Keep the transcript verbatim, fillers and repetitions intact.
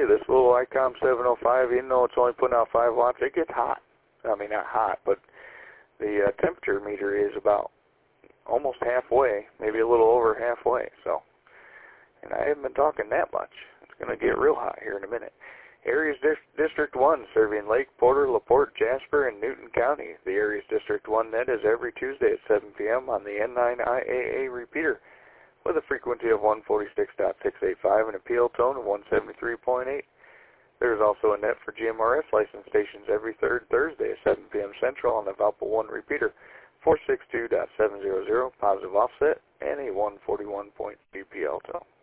you, this little ICOM seven oh five, even though it's only putting out five watts, it gets hot. I mean, not hot, but the uh, temperature meter is about almost halfway, maybe a little over halfway. So, and I haven't been talking that much. It's going to get real hot here in a minute. Area's Dis District one, serving Lake, Porter, LaPorte, Jasper, and Newton County. The Area's District one net is every Tuesday at seven p m on the N nine I A A repeater with a frequency of one forty-six point six eight five and a P L tone of one seventy-three point eight. There is also a net for G M R S licensed stations every third Thursday at seven p m Central on the Valpo one repeater, four sixty-two point seven hundred, positive offset, and a one forty-one point three P L tone.